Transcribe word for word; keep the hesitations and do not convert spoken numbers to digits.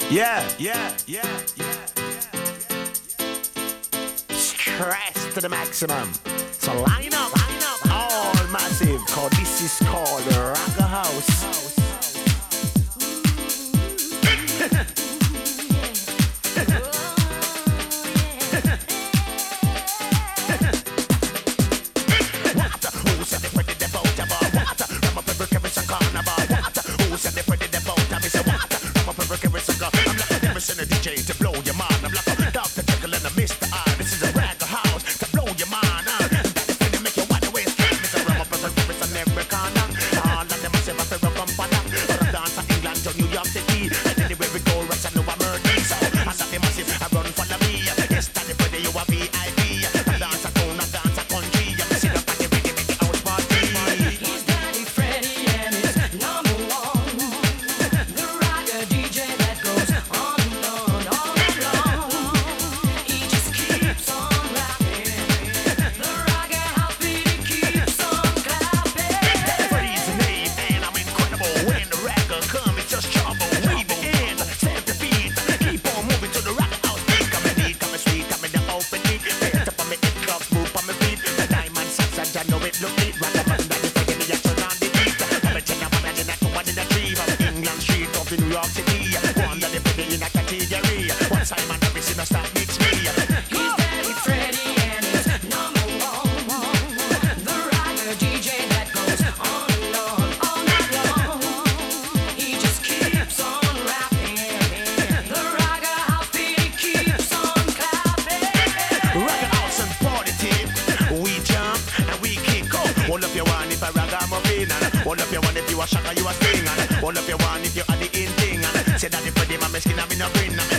Yeah, yeah, yeah, yeah, yeah. Stress to the maximum. So line up, line up, all massive. Cause this is called Ragga House. A D J to blow your mind. I'm like a Doctor Jekyll and a Mister I. This is a Ragga House to blow your mind. Uh. That is make you wide awake. Mister Rum up and Paris and every corner. All of them are say what they rock on fire. Or dance to England to New York City. And anywhere we go, Rush and know I'm murder. So I got the massive, I run for the me. Yes, that is where you are V I P. I dance a tone, I dance a country. I sit up at the ready, make the house party. He's Daddy Freddie and his number one. The Ragga D J that goes on. New York City, one that they put in a category. One time and every single stop meets me. He's Daddy Freddie and his number one. The Ragga D J that goes on and on, all night long. He just keeps on rapping. The Ragga House beat keeps on clapping. Ragga House and party team. We jump and we kick up. Hold up your one if a ragamuffin. Hold up your one if you a shaka, you a sting. Hold up your one if you are the in thing. Say that the pretty man, my skin, I'm in a grin.